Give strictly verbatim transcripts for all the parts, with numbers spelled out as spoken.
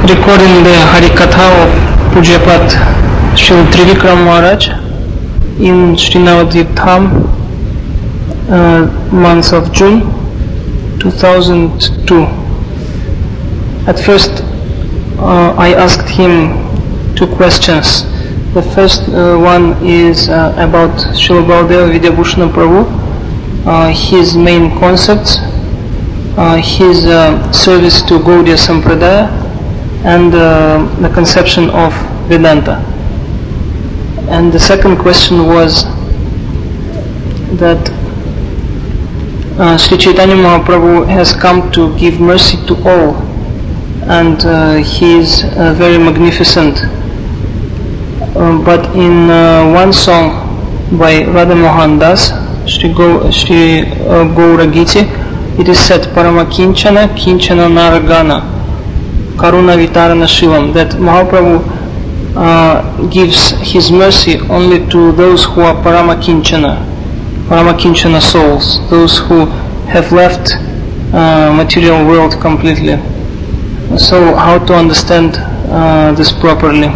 recording the Harikatha of Pujyapat Srila Trivikram Maharaj in Sri Navadvip Dham, uh, month of June two thousand two. At first uh, I asked him two questions. The first uh, one is uh, about Srila Baladeva Vidyabhushana Prabhu, uh, his main concepts, uh, his uh, service to Gaudiya Sampradaya, and uh, the conception of Vedanta. And the second question was that uh, Sri Chaitanya Mahaprabhu has come to give mercy to all, and uh, he is uh, very magnificent. Um, but in uh, one song by Radha Mohan Das, Sri, Go, Sri uh, Gaura Giti, it is said Parama Kinchana Kinchana Naragana Karuna Vitarana Shivam, that Mahaprabhu uh, gives his mercy only to those who are Parama Kinchana, Parama Kinchana souls, those who have left uh, material world completely. So how to understand uh, this properly?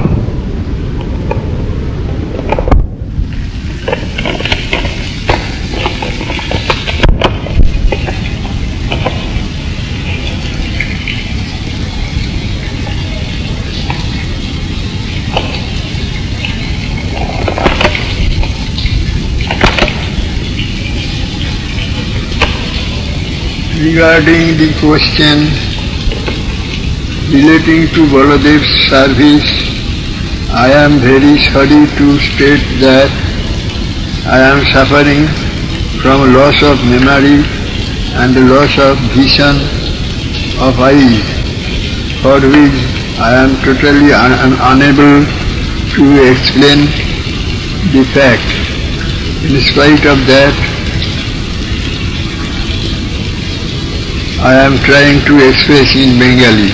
Regarding the question relating to Baladev's service, I am very sorry to state that I am suffering from loss of memory and loss of vision of eyes, for which I am totally un- un- unable to explain the fact. In spite of that, I am trying to express in Bengali.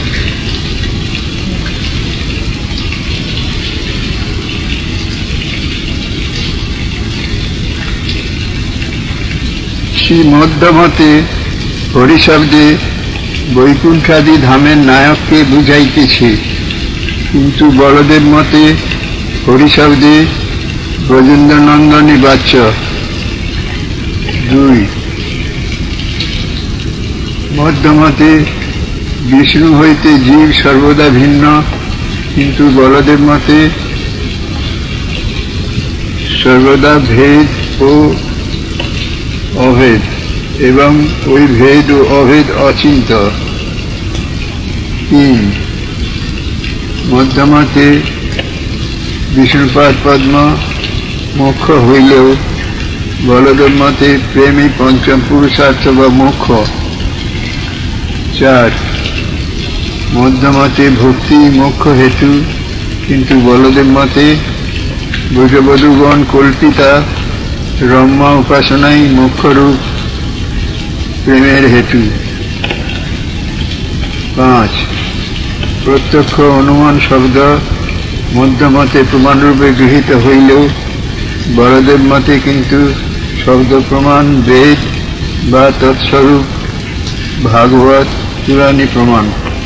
Shri মধ্যমতে হরিশব্দে বৈকুণ্ঠাদি ধামের নায়ককে বুঝাইতেছে, কিন্তু বলদেব মতে হরিশব্দে ব্রজেন্দ্রনন্দনী বাচ্য। দুই, মধ্যমতে বিষ্ণু হইতে জীব সর্বদা ভিন্ন, কিন্তু বলদেব মতে সর্বদা ভেদ ও অভেদ, এবং ওই ভেদ ও অভেদ অচিন্ত। তিন, মধ্যমতে বিষ্ণুপাদ পদ্ম মোক্ষ হইলেও বলদেব মতে প্রেমই পঞ্চম পুরুষার্থ বা মোক্ষ। চার, মধ্যমতে ভক্তি মোক্ষ হেতু, কিন্তু বলদেব মতে ব্রজবধূগণ কল্পিতা রম্মা উপাসনাই মোক্ষরূপ প্রেমের হেতু। পাঁচ, প্রত্যক্ষ অনুমান শব্দ মধ্যমতে প্রমাণরূপে গৃহীত হইলেও বলদেব মতে কিন্তু শব্দ প্রমাণ বেদ বা তৎস্বরূপ ভাগবত পুরাণী প্রমাণ।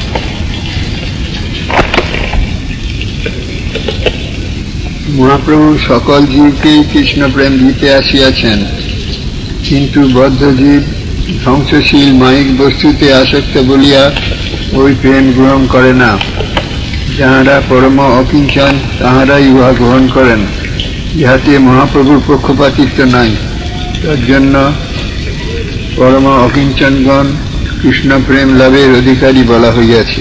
মহাপ্রভু সকল জীবকেই কৃষ্ণ প্রেম দিতে আসিয়াছেন, কিন্তু বদ্ধজীব ধ্বংসশীল মায়িক বস্তুতে আসক্ত বলিয়া ওই প্রেম গ্রহণ করে না। যাহারা পরম অকিঞ্চন তাহারাই উহা গ্রহণ করেন। ইহাতে মহাপ্রভুর পক্ষপাতিত্ব নাই। তার জন্য পরম অকিঞ্চনগণ কৃষ্ণ প্রেম লাভের অধিকারী বলা হইয়াছে।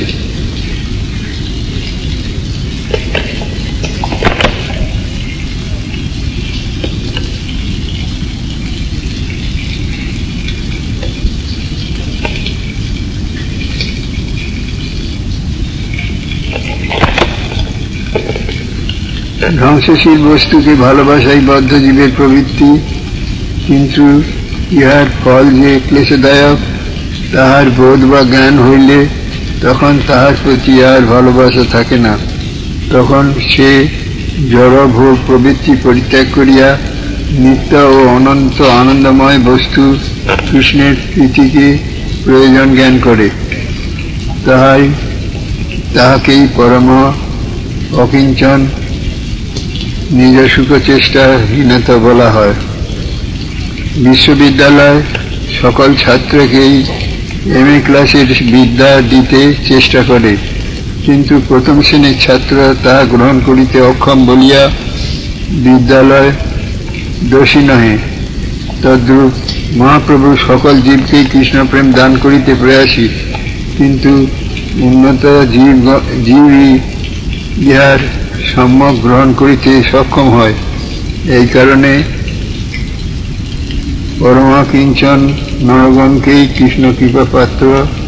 ধ্বংসশীল বস্তুকে ভালোবাসাই বদ্ধ জীবের প্রবৃত্তি, কিন্তু ইহার ফল যে ক্লেশদায়ক তাহার বোধ বা জ্ঞান হইলে তখন তাহার প্রতি আর ভালোবাসা থাকে না। তখন সে জড় ভোগ প্রবৃত্তি পরিত্যাগ করিয়া নিত্য ও অনন্ত আনন্দময় বস্তু কৃষ্ণের প্রীতিকে প্রয়োজন জ্ঞান করে। তাহাই তাহাকেই পরম অকিঞ্চন নিজ সুখ চেষ্টাহীনতা বলা হয়। বিশ্ববিদ্যালয় সকল ছাত্রকেই এম এ ক্লাসের বিদ্যা দিতে চেষ্টা করে, কিন্তু প্রথম শ্রেণীর ছাত্র তাহা গ্রহণ করিতে অক্ষম বলিয়া বিদ্যালয় দোষী নহে। তদ্রূপ মহাপ্রভু সকল জীবকেই কৃষ্ণপ্রেম দান করিতে প্রয়াসী, কিন্তু উন্নত জীব জীবই ইহার সম্যক গ্রহণ করিতে সক্ষম হয়। এই কারণে পরমাকিঞ্চন নরগণকেই কৃষ্ণ কৃপা পাত্র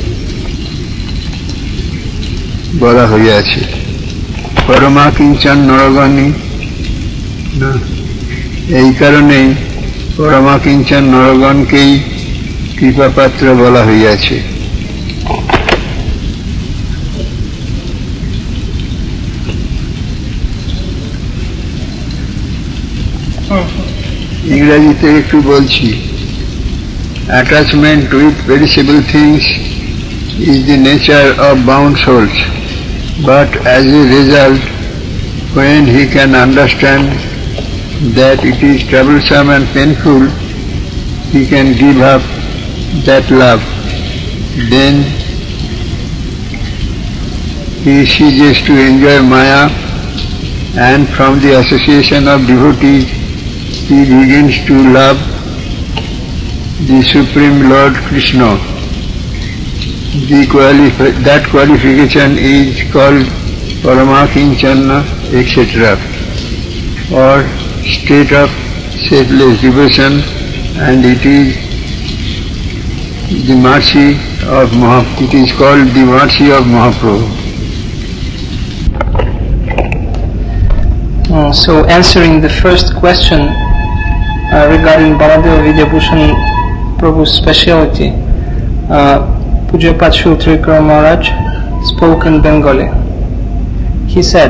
বলা হইয়াছে। পরমাকিঞ্চন নরগণই এই কারণেই পরমাকিঞ্চন নরগণকেই কৃপা পাত্র বলা হইয়াছে। ইংরেজিতে একটু বলছি। Attachment with perishable things is the nature of bound souls, but as a result, when he can understand that it is troublesome and painful, he can give up that love. Then he ceases to enjoy Maya, and from the association of devotees he begins to love the Supreme Lord Krishna. The quali- that qualification is called Paramakinchana, et cetera, or state of selfless devotion, and it is the mercy of Mahaprabhu. It is called the mercy of Mahaprabhu. Uh, so answering the first question uh, regarding Baladeva Vidyabhushan Prabhu's speciality, uh, Pujyapat Srila Trivikram Maharaj spoke in Bengali. He said,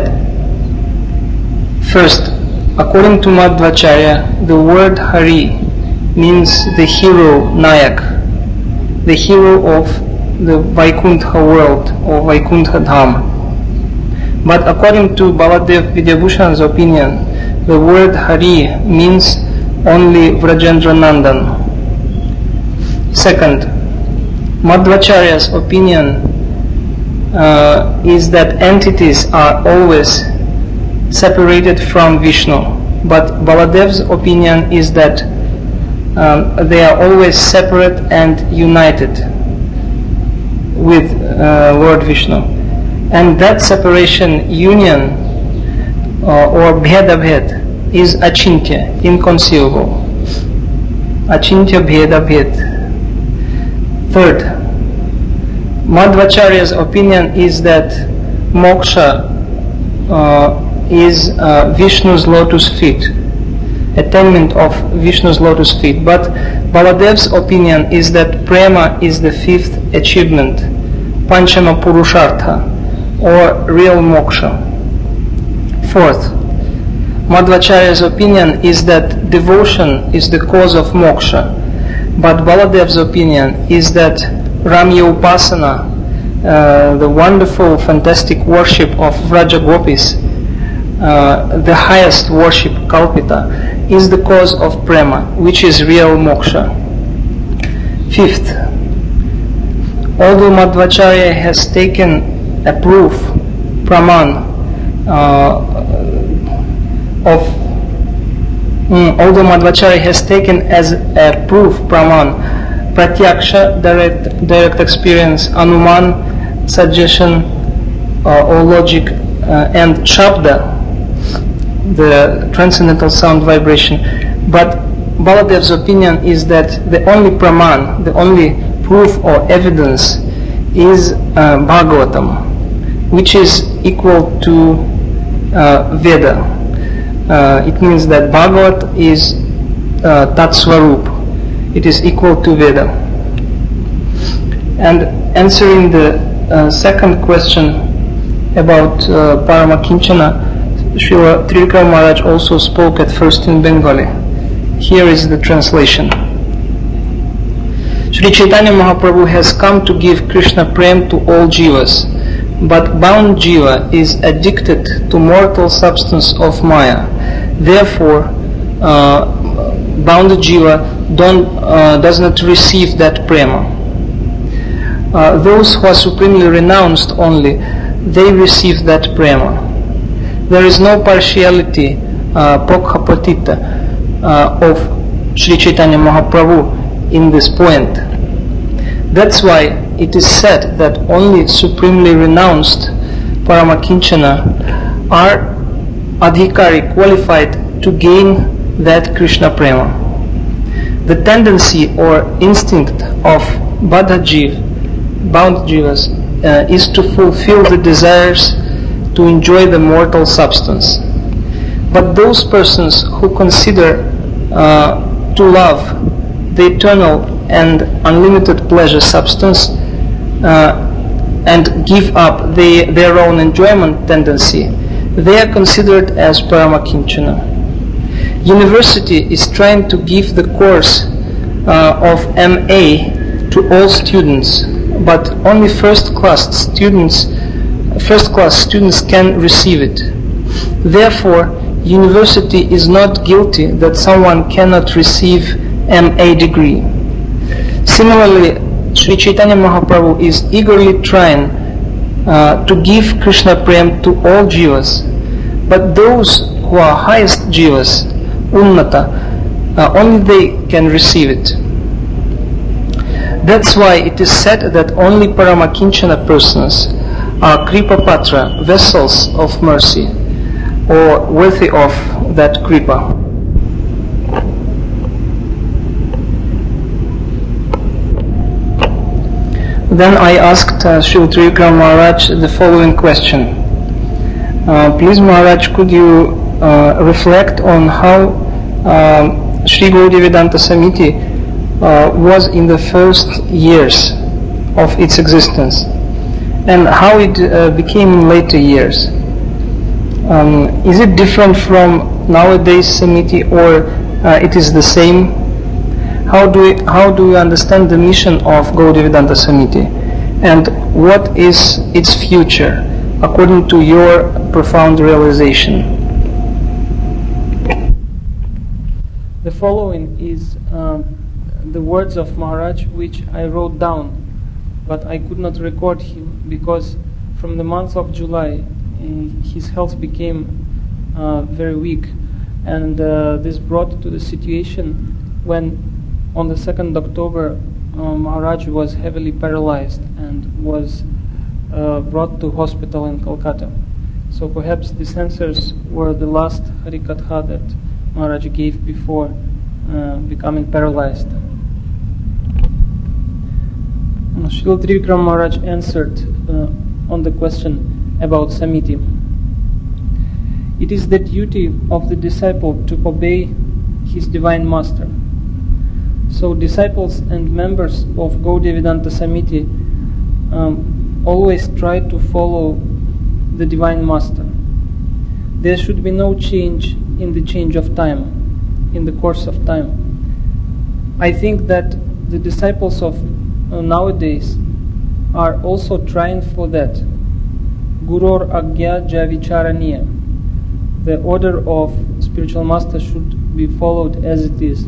first, according to Madhvacharya, the word Hari means the hero Nayak, the hero of the Vaikuntha world or Vaikuntha Dham. But according to Baladev Vidyabhushan's opinion, the word Hari means only Vrajendra Nandan. Second, Madhvacharya's opinion uh, is that entities are always separated from Vishnu, but Baladev's opinion is that um, they are always separate and united with uh, Lord Vishnu. And that separation, union, uh, or bheda bhed, is achintya, inconceivable. Achintya bheda bhed. Third, Madhvacharya's opinion is that moksha uh, is uh, Vishnu's lotus feet, attainment of Vishnu's lotus feet. But Baladev's opinion is that prema is the fifth achievement, panchama purushartha, or real moksha. Fourth, Madhvacharya's opinion is that devotion is the cause of moksha, but Baladev's opinion is that Ramya Upasana, uh, the wonderful, fantastic worship of Vraja Gopis, uh, the highest worship, Kalpita, is the cause of prema, which is real moksha. Fifth, although Madhvacharya has taken a proof, praman, uh, of, mm, although Madhvacharya has taken as a proof, praman, pratyaksha, direct, direct experience, anuman, suggestion uh, or logic, uh, and shabda, the transcendental sound vibration. But Baladev's opinion is that the only praman, the only proof or evidence is uh, Bhagavatam, which is equal to uh, Veda. Uh, it means that Bhagavat is uh, Tat Swarup. It is equal to Veda. And answering the uh, second question about uh, Paramakinchana, Srila Trivikram Maharaj also spoke at first in Bengali. Here is the translation. Sri Chaitanya Mahaprabhu has come to give Krishna Prem to all jivas, But bound jiva is addicted to mortal substance of Maya. Therefore, uh, bound jiva don't, uh, does not receive that prema. Uh, those who are supremely renounced only, they receive that prema. There is no partiality, uh, pokhapatita, uh, of Sri Chaitanya Mahaprabhu in this point. That's why it is said that only supremely renounced Paramakinchana are adhikari, qualified to gain that Krishna prema. The tendency or instinct of Baddha Jiva, bound jivas, uh, is to fulfill the desires to enjoy the mortal substance. But those persons who consider uh, to love the eternal and unlimited pleasure substance uh, and give up the, their own enjoyment tendency, they are considered as Paramakinchana. University is trying to give the course uh, of M A to all students, but only first class students first class students can receive it. Therefore, university is not guilty that someone cannot receive M A degree. Similarly, Sri Chaitanya Mahaprabhu is eagerly trying uh, to give Krishna Prem to all jivas, but those who are highest jivas, unnata, uh, only they can receive it. That's why it is said that only Paramakinchana persons are Kripa Patra, vessels of mercy, or worthy of that Kripa. Then I asked uh, Srila Trivikram Maharaj the following question. Uh, please Maharaj, could you uh, reflect on how uh, Sri Gaudiya Vedanta Samiti uh, was in the first years of its existence, and how it uh, became in later years? Um, is it different from nowadays Samiti, or uh, it is the same? How do we, how do we understand the mission of Gaudiya Vedanta Samiti, and what is its future according to your profound realization? The following is uh, the words of Maharaj, which I wrote down, but I could not record him because from the month of July uh, his health became uh, very weak, and uh, this brought to the situation when on the second of October uh, Maharaj was heavily paralyzed and was uh, brought to hospital in Calcutta. So perhaps these answers were the last Harikatha that Maharaj gave before uh, becoming paralyzed. Srila Trivikram Maharaj answered uh, on the question about Samiti. It is the duty of the disciple to obey his divine master. So disciples and members of Gaudiya Vedanta Samiti um, always try to follow the divine master. There should be no change in the change of time, in the course of time. I think that the disciples of uh, nowadays are also trying for that. Gurur Agya Javicharaniya. The order of spiritual master should be followed as it is.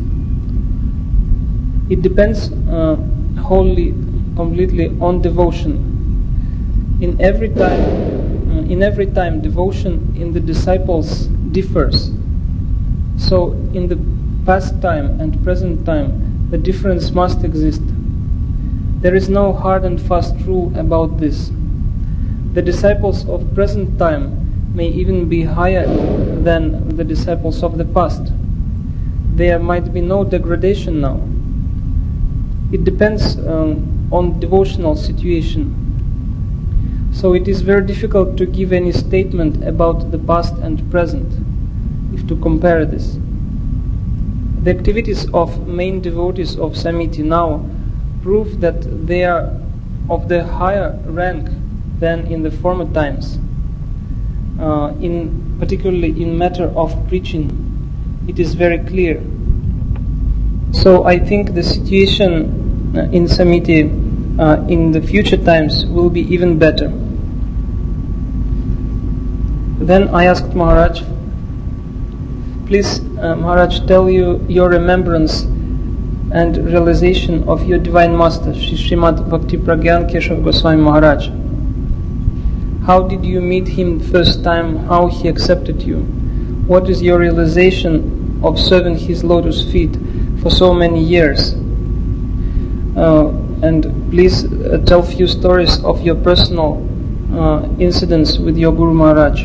It depends uh, wholly, completely on devotion. In every time, uh, in every time, devotion in the disciples differs. So, in the past time and present time, the difference must exist. There is no hard and fast rule about this. The disciples of present time may even be higher than the disciples of the past. There might be no degradation now. It depends um, on devotional situation. So it is very difficult to give any statement about the past and present, if to compare this. The activities of main devotees of Samiti now prove that they are of the higher rank than in the former times. Uh, in particularly in matter of preaching, it is very clear. So I think the situation uh, in Samiti uh, in the future times will be even better. Then I asked Maharaj, please uh, Maharaj, tell you your remembrance and realization of your Divine Master, Shri Srimad Bhakti Pragyan Keshav Goswami Maharaj. How did you meet him the first time? How he accepted you? What is your realization of serving his lotus feet for so many years? Uh, and please uh, tell few stories of your personal uh, incidents with your Guru Maharaj.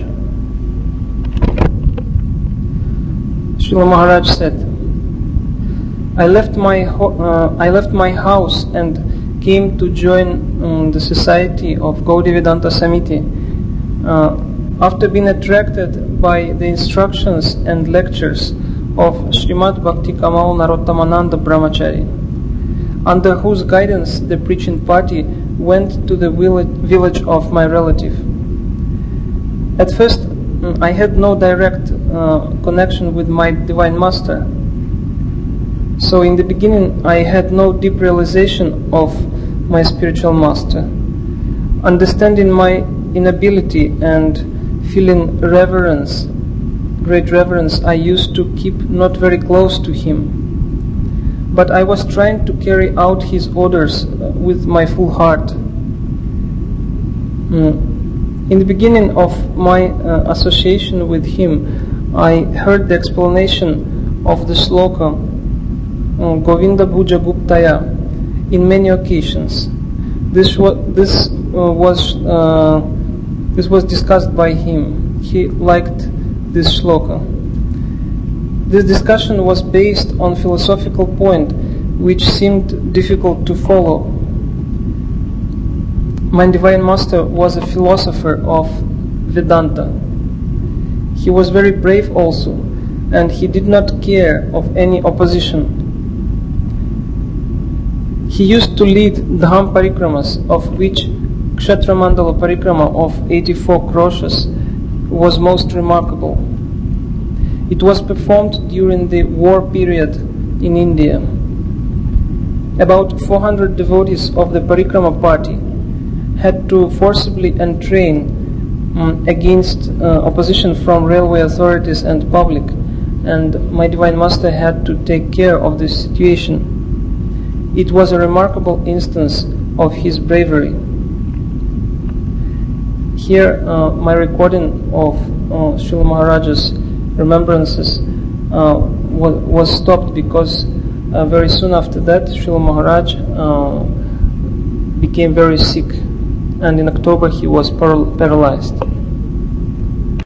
Srila Maharaj said, I left my ho- uh, I left my house and came to join um, the society of Gaudiya Vedanta Samiti uh, after being attracted by the instructions and lectures of Srimad Bhakti Kamal Narottamananda Brahmachari, under whose guidance the preaching party went to the village of my relative. At first, I had no direct uh, connection with my Divine Master. So in the beginning, I had no deep realization of my spiritual master. Understanding my inability and feeling reverence, great reverence, I used to keep not very close to him. But I was trying to carry out his orders with my full heart. Mm. In the beginning of my uh, association with him, I heard the explanation of the sloka uh, Govinda Bhuja Guptaya in many occasions. This was this uh, was uh, this was discussed by him. He liked this shloka. This discussion was based on philosophical point which seemed difficult to follow. My Divine Master was a philosopher of Vedanta. He was very brave also, and he did not care of any opposition. He used to lead Dham Parikramas, of which Kshetra Mandala Parikrama of eighty-four kroshas was most remarkable. It was performed during the war period in India. About four hundred devotees of the Parikrama party had to forcibly entrain um, against uh, opposition from railway authorities and public, and my Divine Master had to take care of this situation. It was a remarkable instance of his bravery. Here, uh, my recording of uh, Srila Maharaja's remembrances uh, was, was stopped because uh, very soon after that, Srila Maharaj uh, became very sick, and in October he was paral- paralyzed.